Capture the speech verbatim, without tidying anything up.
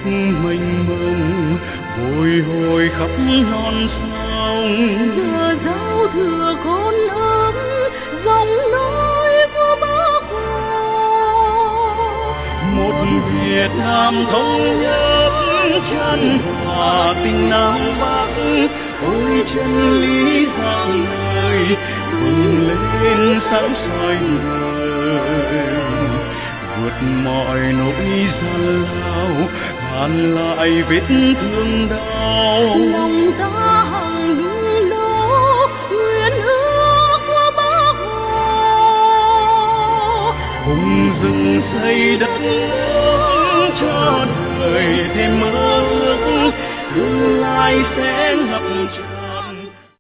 mênh mông bồi hồi khắp non sông. Giờ giao thừa con ấm giọng nói của bác Hồ. Một Việt Nam thống nhất chân hòa tình Nam Bắc, ôi chân lý dạng người bừng lên sáng soi đời. Vượt mọi nỗi gian lao hàn lại vết thương đau. Lòng ta hằng đúng đó nguyện ước của bác Hồ. Hùng rừng xây đất nước cho đời thêm mơ ước, tương lai sẽ ngập tràn.